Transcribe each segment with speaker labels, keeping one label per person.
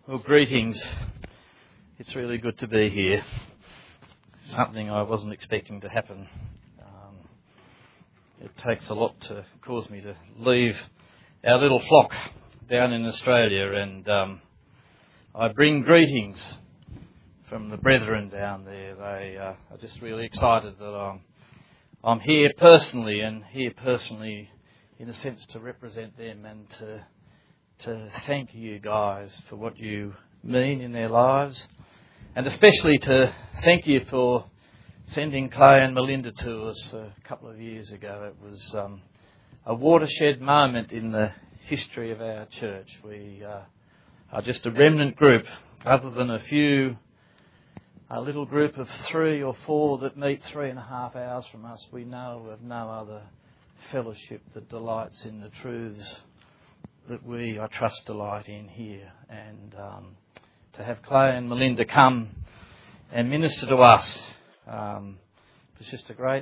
Speaker 1: Well, greetings. It's really good to be here. Something I wasn't expecting to happen. It takes a lot to cause me to leave our little flock down in Australia, and I bring greetings from the brethren down there. They are just really excited that I'm here personally, in a sense to represent them and to thank you guys for what you mean in their lives, and especially to thank you for sending Clay and Melinda to us a couple of years ago. It was a watershed moment in the history of our church. We are just a remnant group, other than a little group of 3 or 4 that meet 3.5 hours from us. We know of no other fellowship that delights in the truths that we, I trust, delight in here. And to have Clay and Melinda come and minister to us was just a great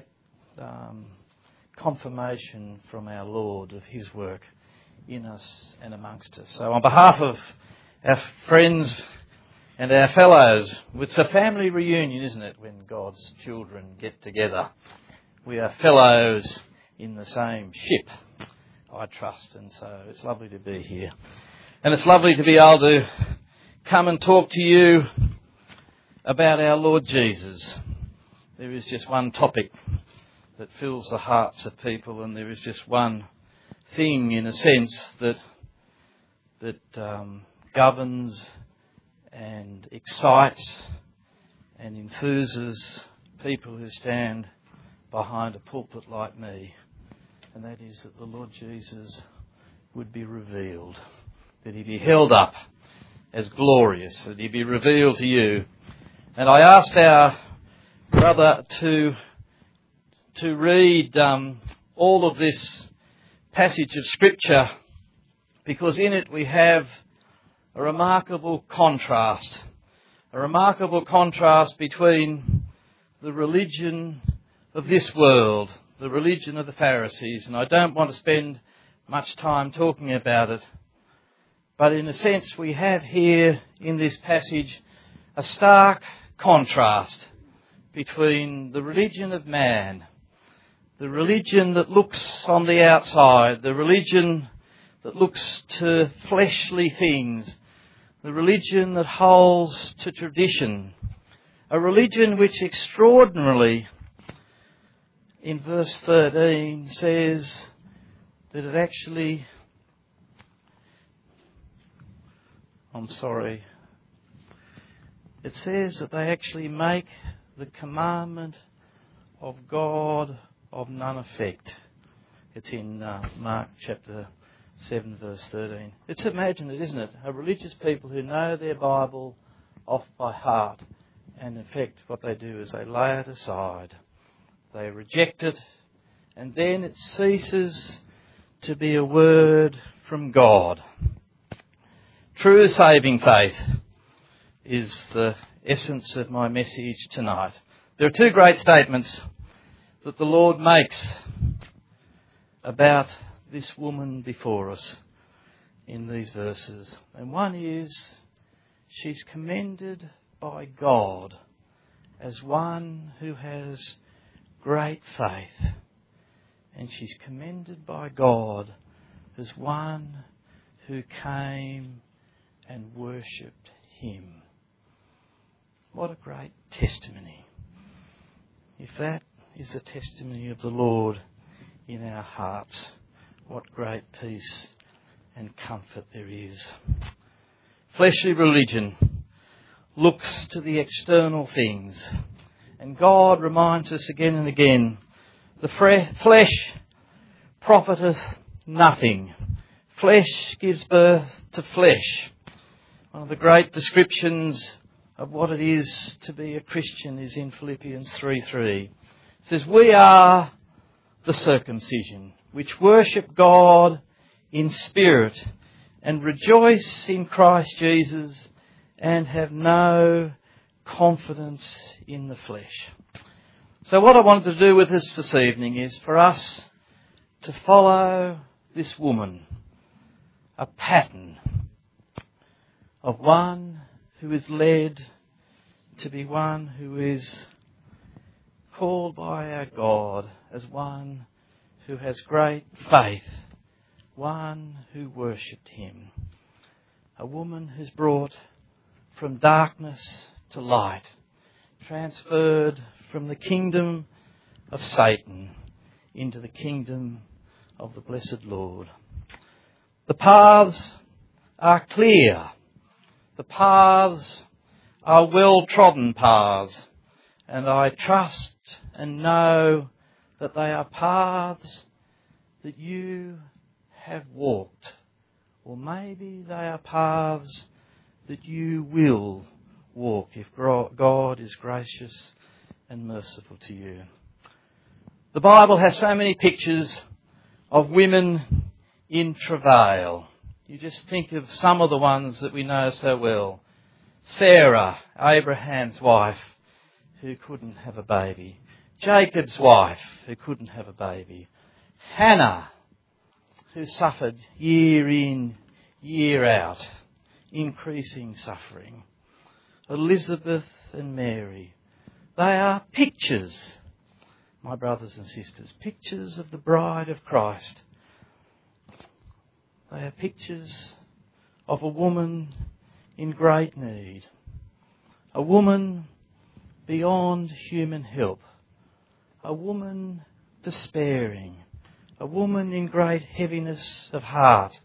Speaker 1: confirmation from our Lord of His work in us and amongst us. So on behalf of our friends and our fellows, it's a family reunion, isn't it, when God's children get together? We are fellows in the same ship, I trust, and so it's lovely to be here. And it's lovely to be able to come and talk to you about our Lord Jesus. There is just one topic that fills the hearts of people, and there is just one thing, in a sense, that governs and excites and enthuses people who stand behind a pulpit like me. And that is that the Lord Jesus would be revealed, that He be held up as glorious, that He be revealed to you. And I asked our brother to read all of this passage of Scripture, because in it we have a remarkable contrast between the religion of this world, the religion of the Pharisees, and I don't want to spend much time talking about it, but in a sense we have here in this passage a stark contrast between the religion of man, the religion that looks on the outside, the religion that looks to fleshly things, the religion that holds to tradition, a religion which extraordinarily, in verse 13, says that it actually... It says that they actually make the commandment of God of none effect. It's in Mark chapter 7, verse 13. It's imagine it, isn't it? A religious people who know their Bible off by heart, and in fact what they do is they lay it aside. They reject it, and then it ceases to be a word from God. True saving faith is the essence of my message tonight. There are 2 great statements that the Lord makes about this woman before us in these verses. And one is, she's commended by God as one who has great faith. And she's commended by God as one who came and worshipped Him. What a great testimony. If that is the testimony of the Lord in our hearts, what great peace and comfort there is. Fleshly religion looks to the external things, and God reminds us again and again, the flesh profiteth nothing. Flesh gives birth to flesh. One of the great descriptions of what it is to be a Christian is in Philippians 3:3. It says, we are the circumcision, which worship God in spirit and rejoice in Christ Jesus and have no confidence in the flesh. So what I wanted to do with us this evening is for us to follow this woman, a pattern of one who is led to be one who is called by our God as one who has great faith, one who worshipped him. A woman who's brought from darkness to light, transferred from the kingdom of Satan into the kingdom of the blessed Lord. The paths are clear. The paths are well-trodden paths, and I trust and know that they are paths that you have walked, or maybe they are paths that you will walk if God is gracious and merciful to you. The Bible has so many pictures of women in travail. You just think of some of the ones that we know so well. Sarah, Abraham's wife, who couldn't have a baby. Jacob's wife, who couldn't have a baby. Hannah, who suffered year in, year out, increasing suffering. Elizabeth and Mary. They are pictures, my brothers and sisters, pictures of the bride of Christ. They are pictures of a woman in great need, a woman beyond human help, a woman despairing, a woman in great heaviness of heart,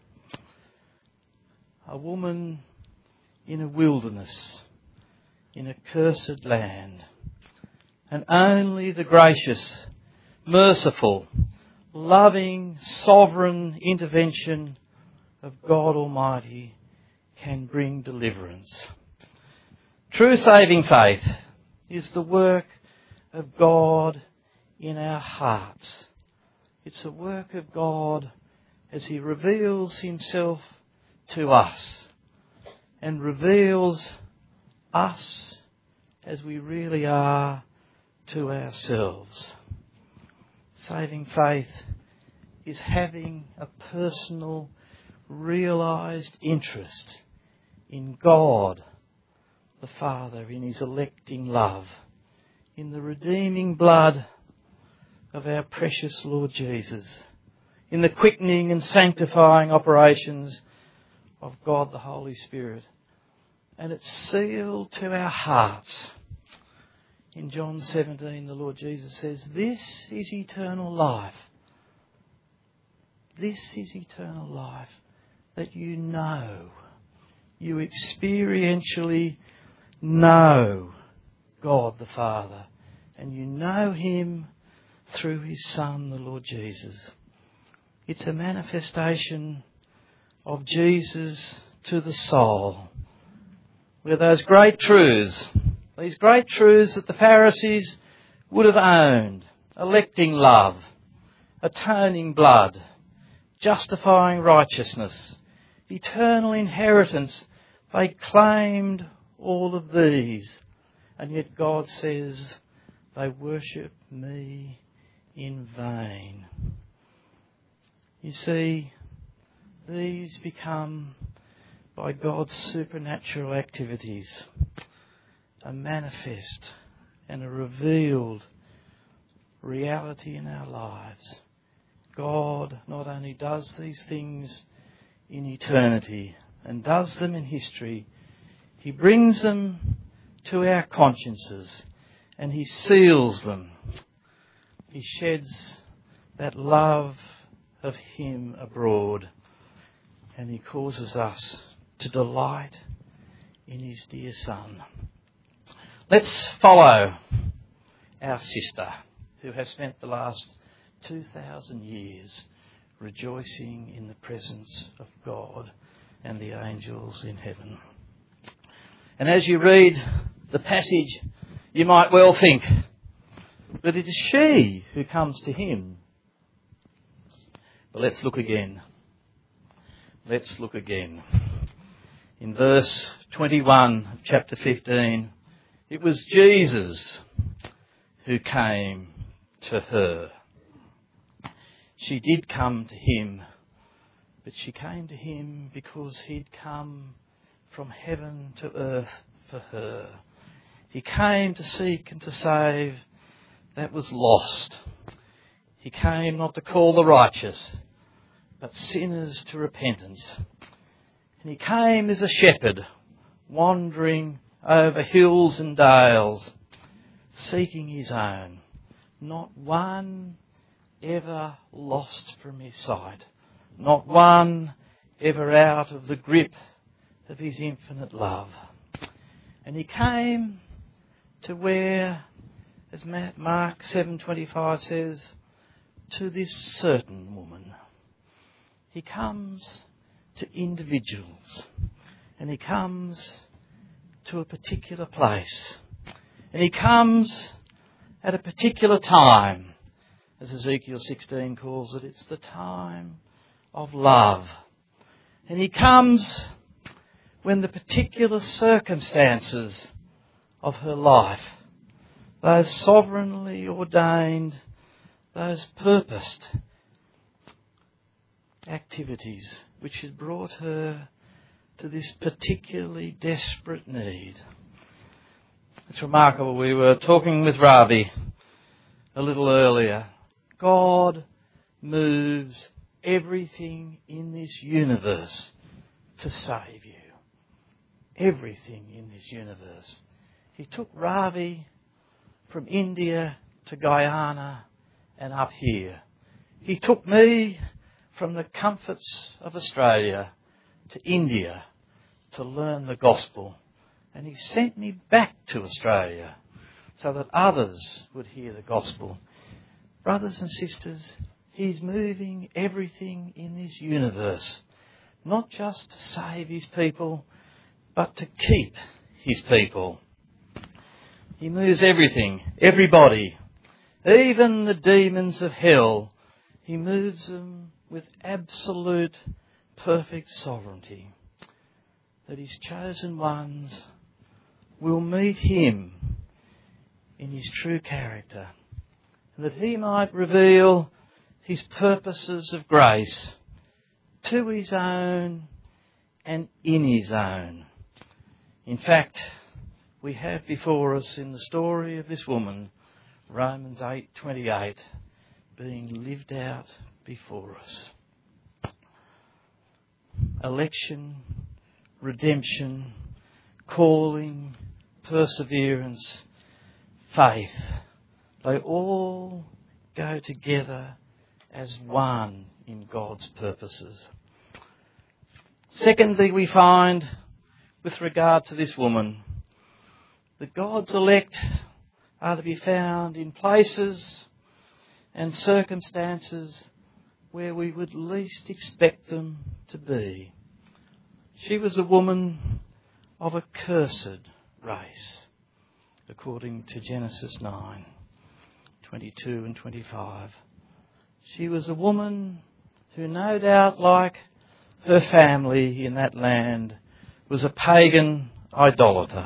Speaker 1: a woman in a wilderness, in a cursed land. And only the gracious, merciful, loving, sovereign intervention of God Almighty can bring deliverance. True saving faith is the work of God in our hearts. It's the work of God as He reveals Himself to us and reveals us as we really are to ourselves. Saving faith is having a personal, realised interest in God the Father, in His electing love, in the redeeming blood of our precious Lord Jesus, in the quickening and sanctifying operations of God the Holy Spirit. And it's sealed to our hearts. In John 17, the Lord Jesus says, "This is eternal life. This is eternal life, that you know, you experientially know God the Father, and you know Him through His Son, the Lord Jesus." It's a manifestation of Jesus to the soul, where those great truths, these great truths that the Pharisees would have owned, electing love, atoning blood, justifying righteousness, eternal inheritance, they claimed all of these. And yet God says they worship me in vain. You see, these become, by God's supernatural activities, a manifest and a revealed reality in our lives. God not only does these things in eternity and does them in history, He brings them to our consciences and He seals them. He sheds that love of Him abroad, and He causes us to delight in His dear Son. Let's follow our sister, who has spent the last 2,000 years rejoicing in the presence of God and the angels in heaven. And as you read the passage, you might well think that it is she who comes to Him. But let's look again. Let's look again. In verse 21 of chapter 15, it was Jesus who came to her. She did come to Him, but she came to Him because He'd come from heaven to earth for her. He came to seek and to save that was lost. He came not to call the righteous, but sinners to repentance. And he came as a shepherd, wandering over hills and dales, seeking his own. Not one ever lost from his sight. Not one ever out of the grip of his infinite love. And he came to where, as Mark 7:25 says, to this certain woman. He comes to individuals, and he comes to a particular place, and he comes at a particular time. As Ezekiel 16 calls it, it's the time of love. And he comes when the particular circumstances of her life, those sovereignly ordained, those purposed activities which had brought her to this particularly desperate need. It's remarkable. We were talking with Ravi a little earlier. God moves everything in this universe to save you. Everything in this universe. He took Ravi from India to Guyana and up here. He took me from the comforts of Australia to India to learn the gospel. And he sent me back to Australia so that others would hear the gospel. Brothers and sisters, he's moving everything in this universe, not just to save his people, but to keep his people. He moves everything, everybody, even the demons of hell. He moves them with absolute, perfect sovereignty. That his chosen ones will meet him in his true character, and that he might reveal his purposes of grace to his own and in his own. In fact, we have before us in the story of this woman, Romans 8:28, being lived out before us. Election, redemption, calling, perseverance, faith, they all go together as one in God's purposes. Secondly, we find, with regard to this woman, that God's elect are to be found in places and circumstances where we would least expect them to be. She was a woman of a cursed race, according to Genesis 9:22 and 25. She was a woman who, no doubt, like her family in that land, was a pagan idolater.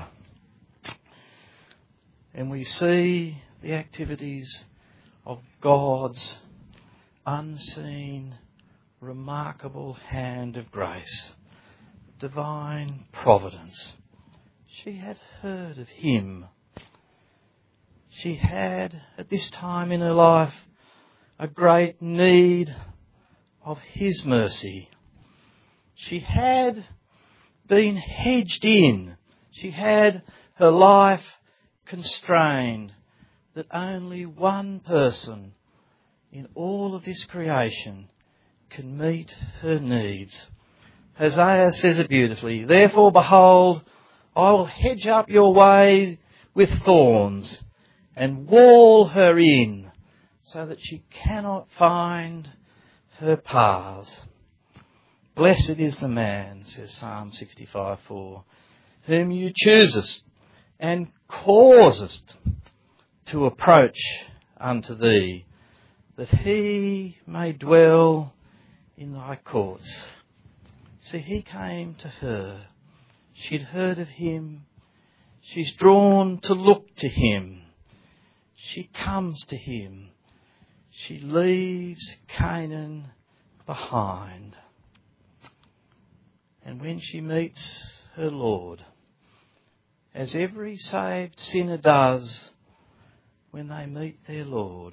Speaker 1: And we see the activities of God's unseen, remarkable hand of grace, divine providence. She had heard of him. She had, at this time in her life, a great need of his mercy. She had been hedged in. She had her life constrained, that only one person in all of this creation can meet her needs. Hosea says it beautifully. Therefore, behold, I will hedge up your way with thorns and wall her in so that she cannot find her paths. Blessed is the man, says Psalm 65:4, whom you choosest and causest to approach unto thee, that he may dwell in thy courts. See, he came to her. She'd heard of him. She's drawn to look to him. She comes to him. She leaves Canaan behind. And when she meets her Lord, as every saved sinner does when they meet their Lord.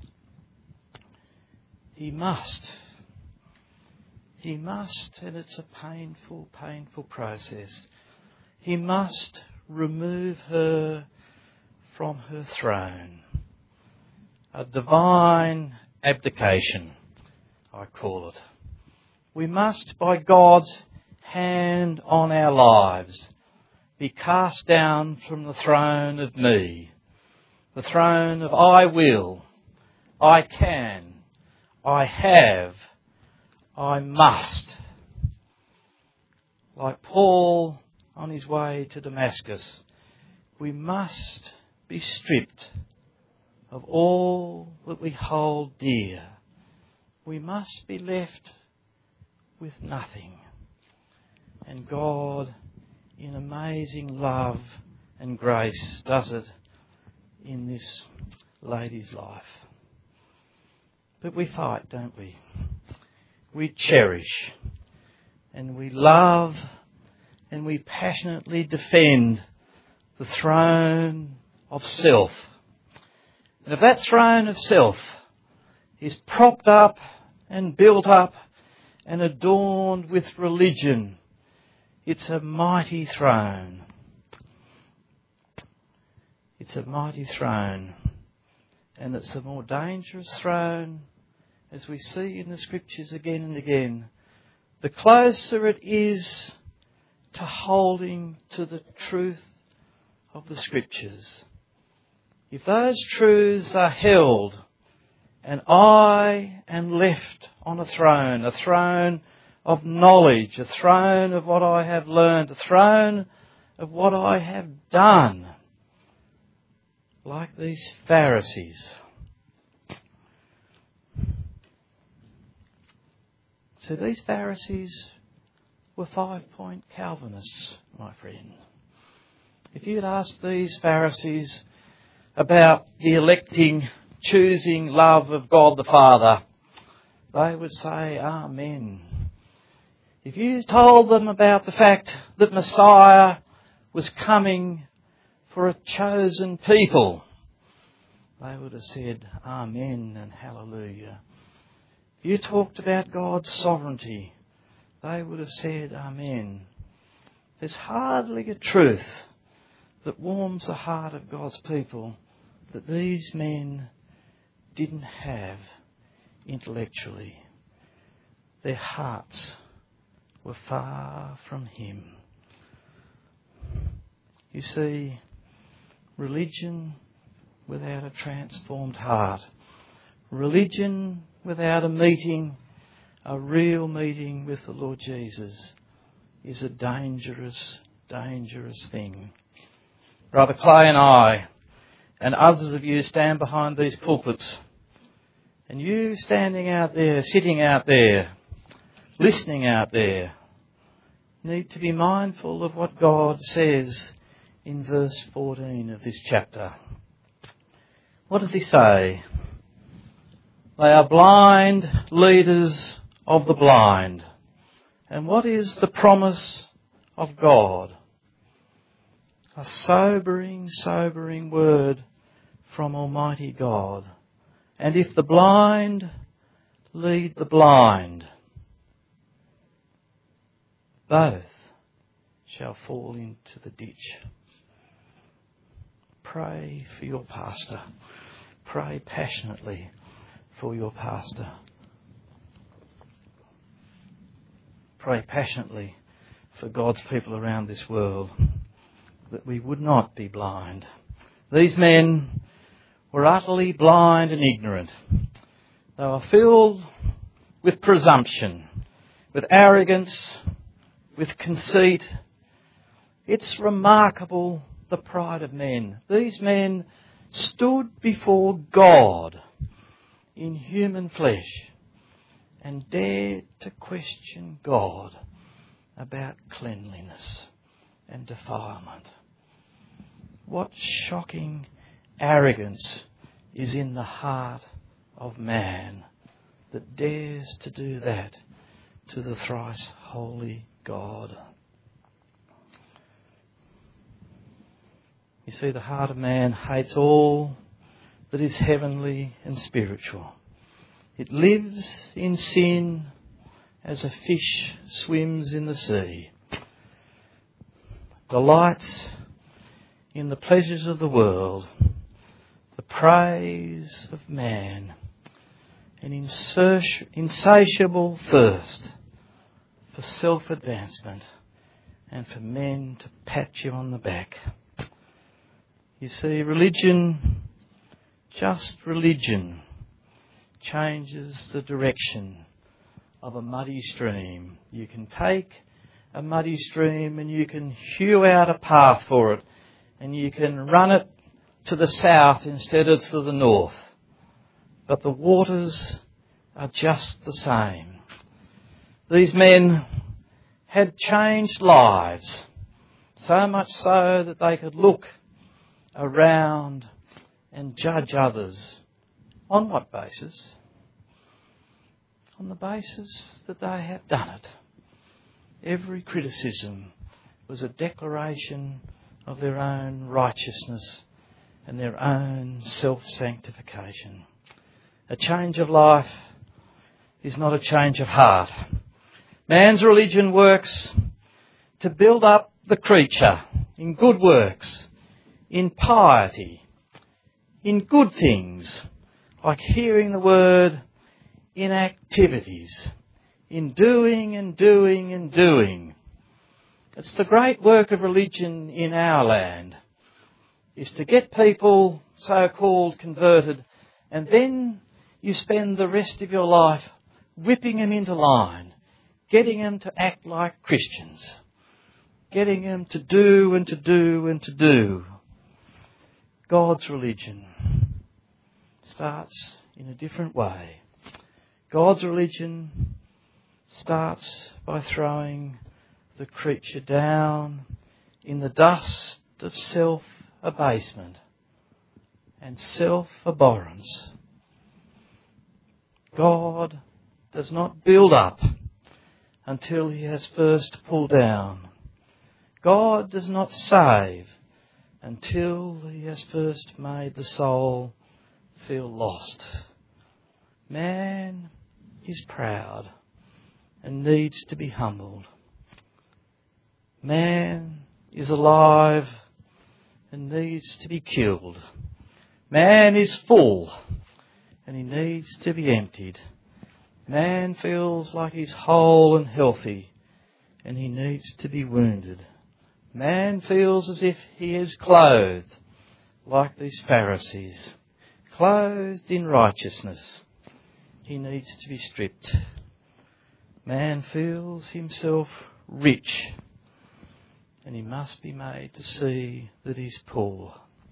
Speaker 1: He must, and it's a painful, painful process. He must remove her from her throne. A divine abdication, I call it. We must, by God's hand on our lives, be cast down from the throne of me, the throne of I will, I can, I have, I must. Like Paul on his way to Damascus, we must be stripped of all that we hold dear. We must be left with nothing. And God, in amazing love and grace, does it in this lady's life. But we fight, don't we? We cherish and we love and we passionately defend the throne of self. And if that throne of self is propped up and built up and adorned with religion, it's a mighty throne. It's a mighty throne. And it's a more dangerous throne, as we see in the Scriptures again and again, the closer it is to holding to the truth of the Scriptures. If those truths are held and I am left on a throne of knowledge, a throne of what I have learned, a throne of what I have done, like these Pharisees. So these Pharisees were 5-point Calvinists, my friend. If you had asked these Pharisees about the electing, choosing love of God the Father, they would say, Amen. If you told them about the fact that Messiah was coming for a chosen people, they would have said, Amen and hallelujah. If you talked about God's sovereignty, they would have said, Amen. There's hardly a truth that warms the heart of God's people that these men didn't have intellectually. Their hearts were far from Him. You see, religion without a transformed heart, religion without a meeting, a real meeting with the Lord Jesus, is a dangerous, dangerous thing. Brother Clay and I, and others of you stand behind these pulpits, and you standing out there, sitting out there, listening out there, need to be mindful of what God says in verse 14 of this chapter. What does He say? They are blind leaders of the blind. And what is the promise of God? A sobering, sobering word from Almighty God. And if the blind lead the blind, both shall fall into the ditch. Pray for your pastor. Pray passionately for your pastor. Pray passionately for God's people around this world, that we would not be blind. These men were utterly blind and ignorant. They were filled with presumption, with arrogance, with conceit. It's remarkable, the pride of men. These men stood before God in human flesh and dared to question God about cleanliness and defilement. What shocking arrogance is in the heart of man that dares to do that to the thrice holy God. You see, the heart of man hates all that is heavenly and spiritual. It lives in sin as a fish swims in the sea. Delights in the pleasures of the world, the praise of man, an insatiable thirst for self-advancement and for men to pat you on the back. You see, religion, just religion, changes the direction of a muddy stream. You can take a muddy stream and you can hew out a path for it, and you can run it to the south instead of to the north. But the waters are just the same. These men had changed lives, so much so that they could look around and judge others. On what basis? On the basis that they have done it. Every criticism was a declaration of their own righteousness and their own self-sanctification. A change of life is not a change of heart. Man's religion works to build up the creature in good works, in piety, in good things, like hearing the word, in activities, in doing and doing and doing. It's the great work of religion in our land, is to get people so-called converted, and then you spend the rest of your life whipping them into line, getting them to act like Christians, getting them to do and to do and to do. God's religion starts in a different way. God's religion starts by throwing the creature down in the dust of self-abasement and self-abhorrence. God does not build up until he has first pulled down. God does not save until he has first made the soul feel lost. Man is proud and needs to be humbled. Man is alive and needs to be killed. Man is full and he needs to be emptied. Man feels like he's whole and healthy and he needs to be wounded. Man feels as if he is clothed like these Pharisees, clothed in righteousness. He needs to be stripped. Man feels himself rich and he must be made to see that he's poor.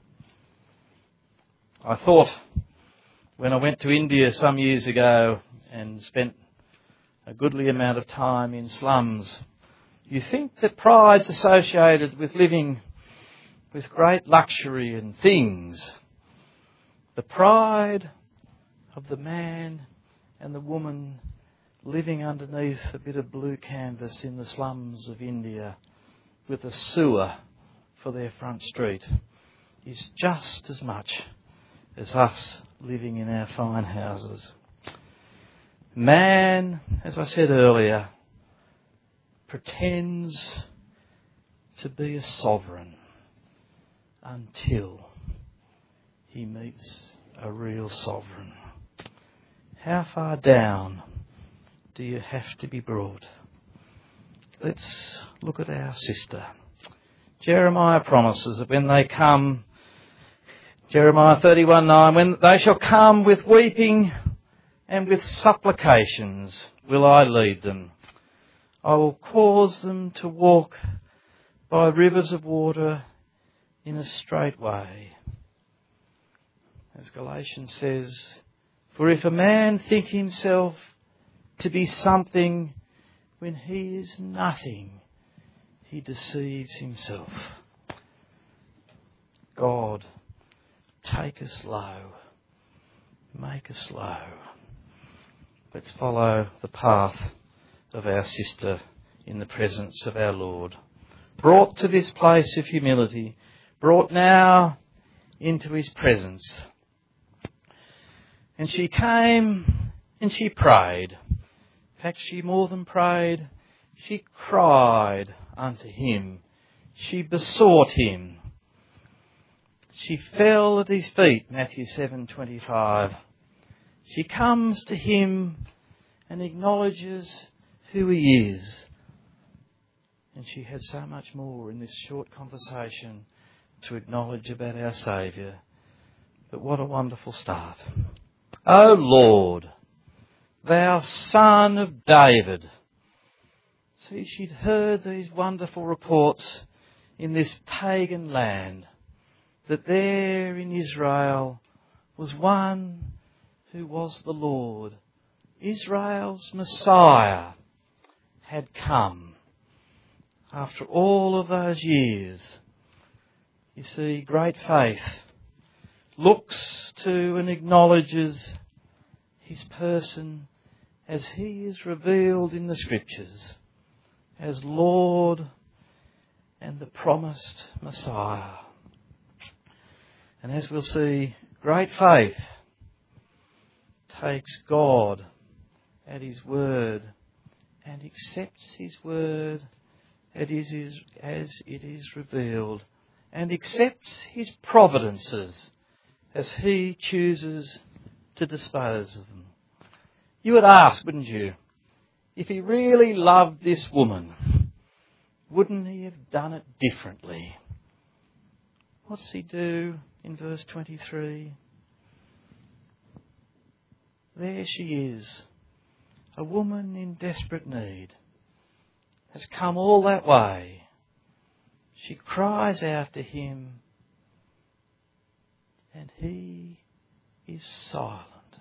Speaker 1: I thought when I went to India some years ago and spent a goodly amount of time in slums, you think that pride's associated with living with great luxury and things. The pride of the man and the woman living underneath a bit of blue canvas in the slums of India with a sewer for their front street is just as much as us living in our fine houses. Man, as I said earlier, pretends to be a sovereign until he meets a real sovereign. How far down do you have to be brought? Let's look at our sister. Jeremiah promises that when they come, Jeremiah 31:9, when they shall come with weeping and with supplications will I lead them. I will cause them to walk by rivers of water in a straight way. As Galatians says, for if a man think himself to be something when he is nothing, he deceives himself. God, take us low, make us low. Let's follow the path of our sister in the presence of our Lord. Brought to this place of humility, brought now into his presence. And she came and she prayed. In fact, she more than prayed, she cried unto him. She besought him. She fell at his feet, Matthew 7:25. She comes to him and acknowledges who he is. And she has so much more in this short conversation to acknowledge about our Saviour. But what a wonderful start. O Lord, thou Son of David. See, she'd heard these wonderful reports in this pagan land, that there in Israel was one who was the Lord. Israel's Messiah had come after all of those years. You see, great faith looks to and acknowledges his person as he is revealed in the Scriptures, as Lord and the promised Messiah. And as we'll see, great faith takes God at his word and accepts his word as it is revealed, and accepts his providences as he chooses to dispose of them. You would ask, wouldn't you, if he really loved this woman, wouldn't he have done it differently? What's he do in verse 23? There she is, a woman in desperate need, has come all that way. She cries out to him, and he is silent.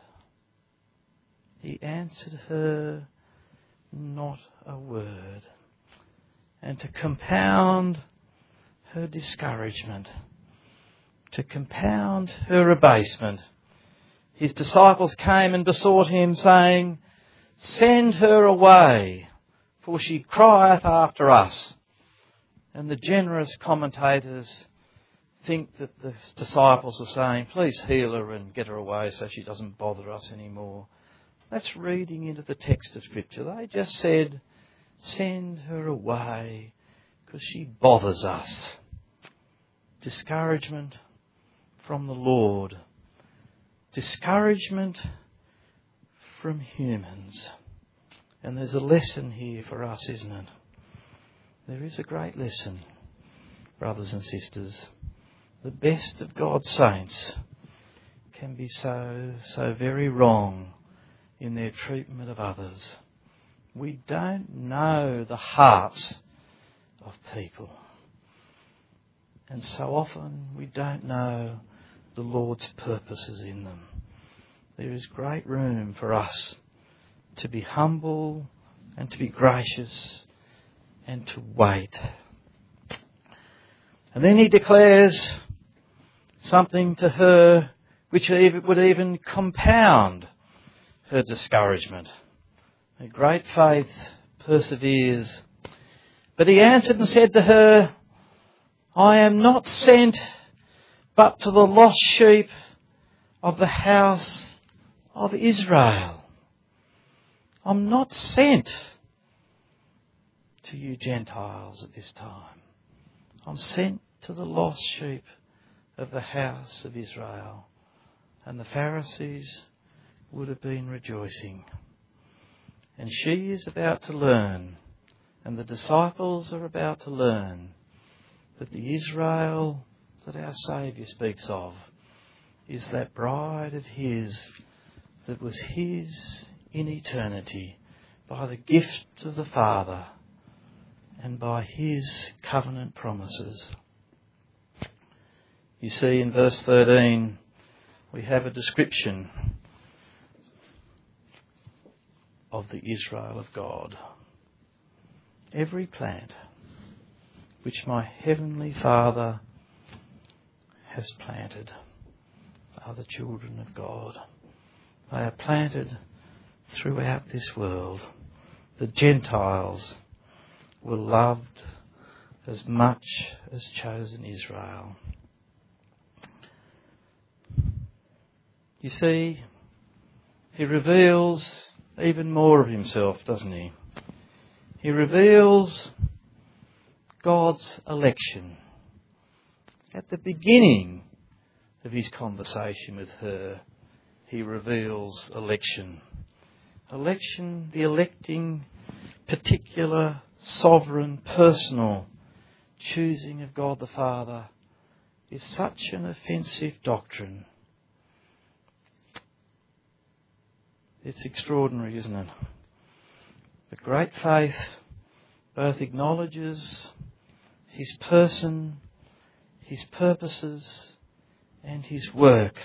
Speaker 1: He answered her not a word. And to compound her discouragement, to compound her abasement, his disciples came and besought him, saying, Send her away, for she crieth after us. And the generous commentators think that the disciples are saying, Please heal her and get her away so she doesn't bother us anymore. That's reading into the text of Scripture. They just said, Send her away because she bothers us. Discouragement from the Lord. Discouragement from humans. And there's a lesson here for us, isn't it? There is a great lesson, brothers and sisters. The best of God's saints can be so very wrong in their treatment of others. We don't know the hearts of people. And so often we don't know the Lord's purposes in them. There is great room for us to be humble and to be gracious and to wait. And then he declares something to her which would even compound her discouragement. Her great faith perseveres. But he answered and said to her, I am not sent but to the lost sheep of the house of Israel. I'm not sent to you Gentiles at this time. I'm sent to the lost sheep of the house of Israel. And the Pharisees would have been rejoicing. And she is about to learn, and the disciples are about to learn, that the Israel that our Saviour speaks of is that bride of his that was his in eternity by the gift of the Father and by his covenant promises. You see, in verse 13, we have a description of the Israel of God. Every plant which my heavenly Father has planted are the children of God. They are planted throughout this world. The Gentiles were loved as much as chosen Israel. You see, he reveals even more of himself, doesn't he? He reveals God's election. At the beginning of his conversation with her, he reveals election. Election, the electing, particular, sovereign, personal choosing of God the Father is such an offensive doctrine. It's extraordinary, isn't it? The great faith both acknowledges his person, his purposes, and his work.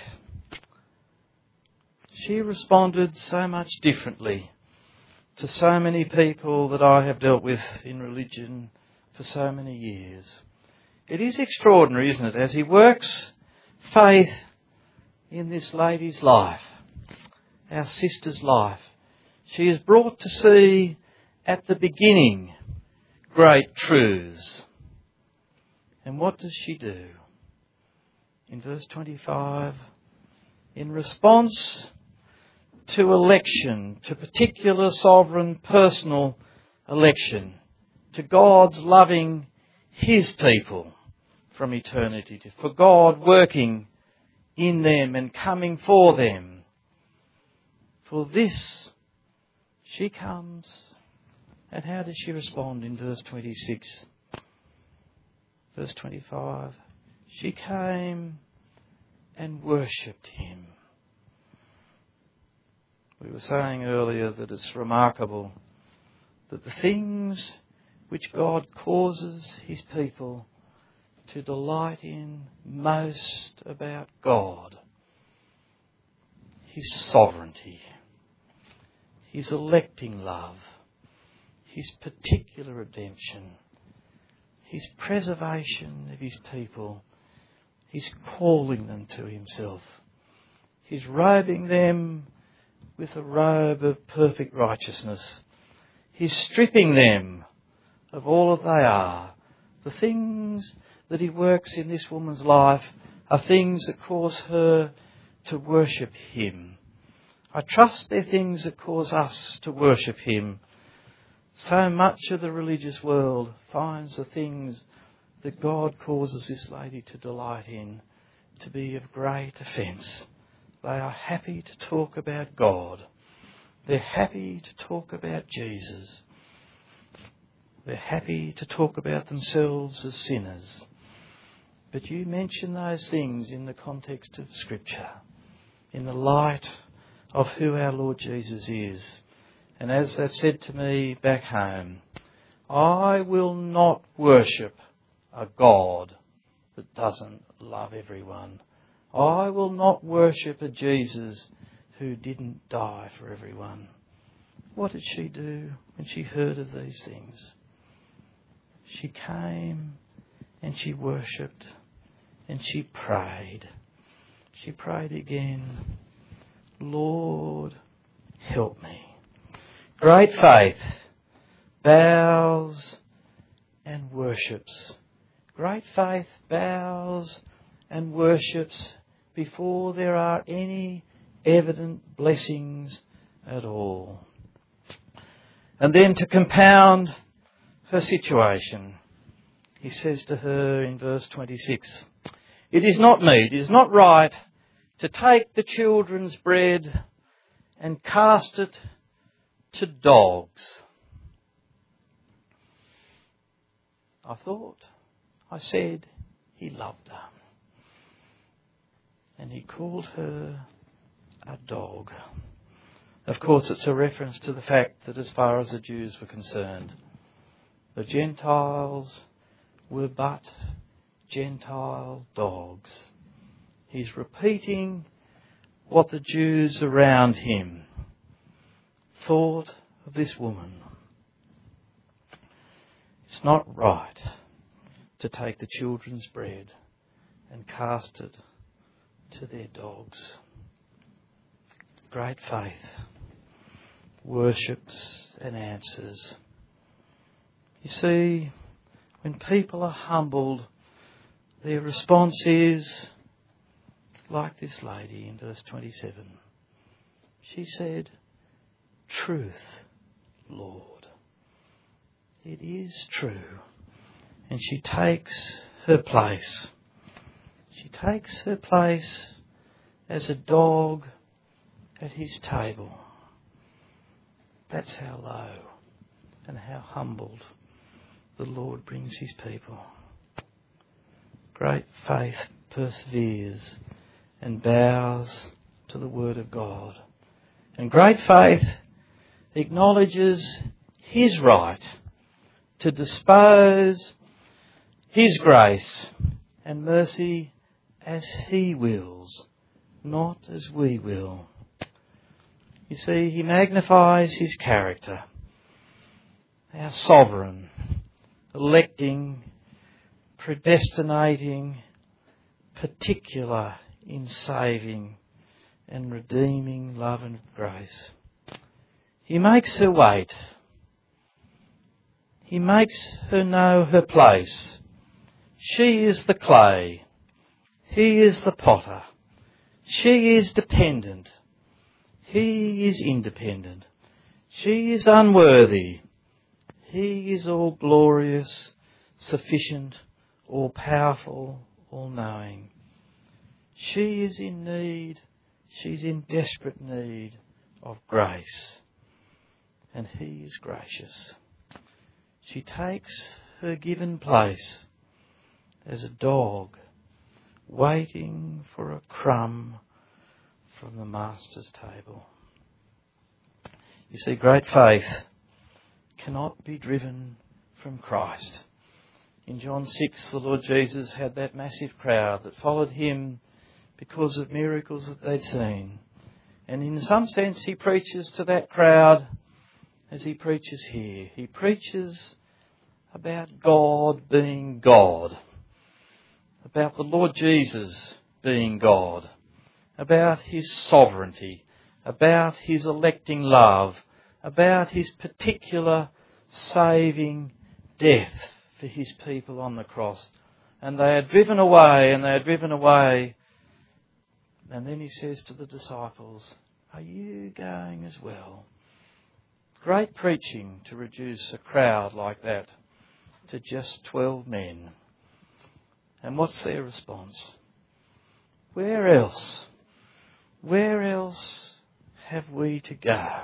Speaker 1: She responded so much differently to so many people that I have dealt with in religion for so many years. It is extraordinary, isn't it, as he works faith in this lady's life, our sister's life. She is brought to see at the beginning great truths. And what does she do? In verse 25, in response to election, to particular sovereign personal election, to God's loving his people from eternity, for God working in them and coming for them. For this she comes, and how does she respond in verse 26? Verse 25, she came and worshipped him. We were saying earlier that it's remarkable that the things which God causes his people to delight in most about God, his sovereignty, his electing love, his particular redemption, his preservation of his people, his calling them to himself, his robing them with a robe of perfect righteousness, his stripping them of all that they are. The things that he works in this woman's life are things that cause her to worship him. I trust they're things that cause us to worship him. So much of the religious world finds the things that God causes this lady to delight in to be of great offence. They are happy to talk about God. They're happy to talk about Jesus. They're happy to talk about themselves as sinners. But you mention those things in the context of Scripture, in the light of who our Lord Jesus is. And as they've said to me back home, I will not worship a God that doesn't love everyone. I will not worship a Jesus who didn't die for everyone. What did she do when she heard of these things? She came and she worshipped and she prayed. She prayed again, Lord, help me. Great faith bows and worships. Great faith bows and worships before there are any evident blessings at all. And then to compound her situation, he says to her in verse 26, it is not meet, it is not right to take the children's bread and cast it to dogs. I said he loved her. And he called her a dog. Of course, it's a reference to the fact that as far as the Jews were concerned, the Gentiles were but Gentile dogs. He's repeating what the Jews around him thought of this woman. It's not right to take the children's bread and cast it to their dogs. Great faith worships and answers. You see, when people are humbled, their response is like this lady in verse 27. She said, "Truth, Lord." It is true. And she takes her place. She takes her place as a dog at his table. That's how low and how humbled the Lord brings his people. Great faith perseveres and bows to the word of God. And great faith acknowledges his right to dispose his grace and mercy as he wills, not as we will. You see, he magnifies his character, our sovereign, electing, predestinating, particular in saving and redeeming love and grace. He makes her wait. He makes her know her place. She is the clay. He is the potter. She is dependent. He is independent. She is unworthy. He is all glorious, sufficient, all powerful, all knowing. She is in need. She's in desperate need of grace. And he is gracious. She takes her given place as a dog waiting for a crumb from the master's table. You see, great faith cannot be driven from Christ. In John 6, the Lord Jesus had that massive crowd that followed him because of miracles that they'd seen. And in some sense, he preaches to that crowd as he preaches here. He preaches about God being God, about the Lord Jesus being God, about his sovereignty, about his electing love, about his particular saving death for his people on the cross. And they are driven away, and And then he says to the disciples, "Are you going as well?" Great preaching to reduce a crowd like that to just 12 men. And what's their response? Where else have we to go?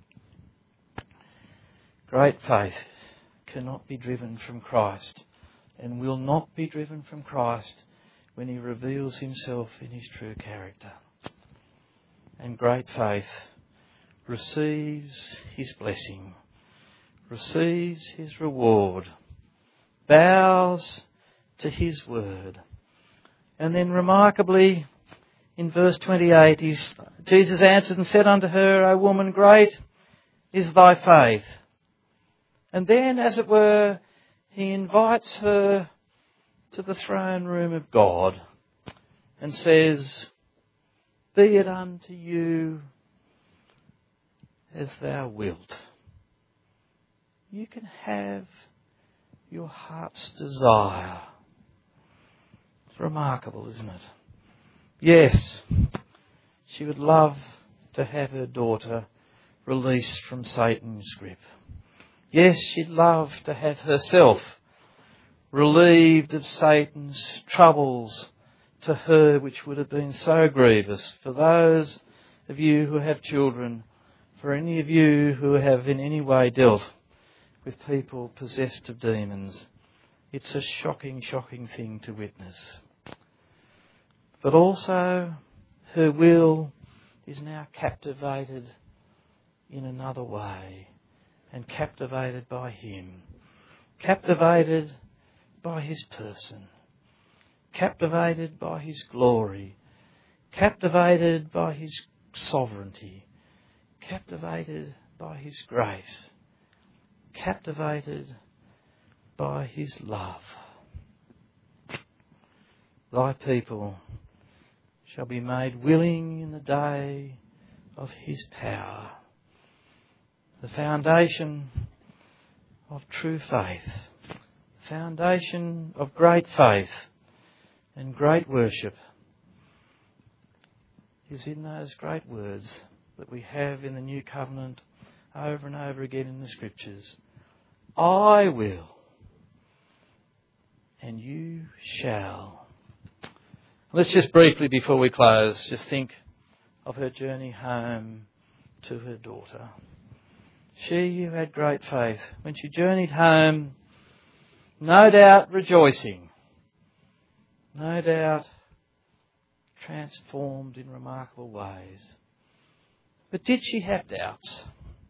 Speaker 1: Great faith cannot be driven from Christ and will not be driven from Christ when he reveals himself in his true character. And great faith receives his blessing, receives his reward, bows to his word. And then remarkably, in verse 28, Jesus answered and said unto her, "O woman, great is thy faith." And then, as it were, he invites her to the throne room of God and says, "Be it unto you as thou wilt." You can have your heart's desire. It's remarkable, isn't it? Yes, she would love to have her daughter released from Satan's grip. Yes, she'd love to have herself relieved of Satan's troubles to her, which would have been so grievous. For those of you who have children, for any of you who have in any way dealt with people possessed of demons, it's a shocking, shocking thing to witness. But also, her will is now captivated in another way, and captivated by him, captivated by his person, captivated by his glory, captivated by his sovereignty, captivated by his grace, captivated by his love. Thy people shall be made willing in the day of his power. The foundation of true faith, foundation of great faith and great worship is in those great words that we have in the New Covenant over and over again in the Scriptures. I will, and you shall. Let's just briefly, before we close, just think of her journey home to her daughter. She who had great faith, when she journeyed home, no doubt rejoicing, no doubt transformed in remarkable ways. But did she have doubts?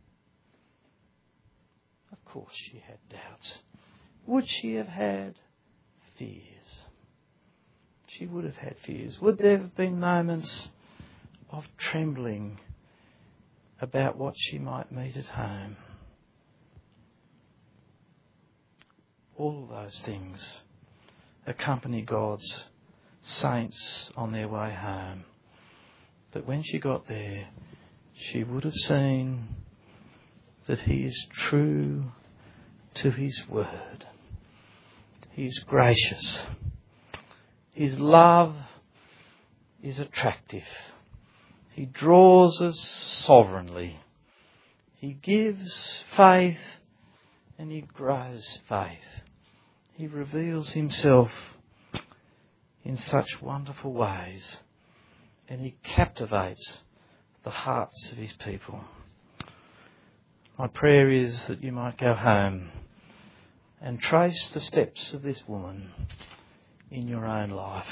Speaker 1: Of course she had doubts. Would she have had fears? She would have had fears. Would there have been moments of trembling about what she might meet at home? All of those things accompany God's saints on their way home. But when she got there, she would have seen that He is true to His word. He's gracious. His love is attractive. He draws us sovereignly. He gives faith and He grows faith. He reveals Himself in such wonderful ways, and He captivates the hearts of His people. My prayer is that you might go home and trace the steps of this woman in your own life.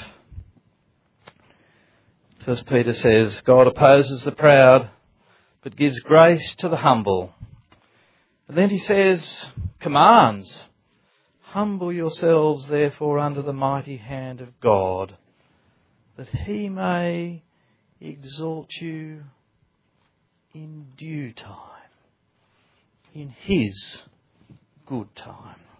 Speaker 1: First Peter says, God opposes the proud, but gives grace to the humble. And then he says, commands, humble yourselves therefore under the mighty hand of God, that He may exalt you in due time, in His good time.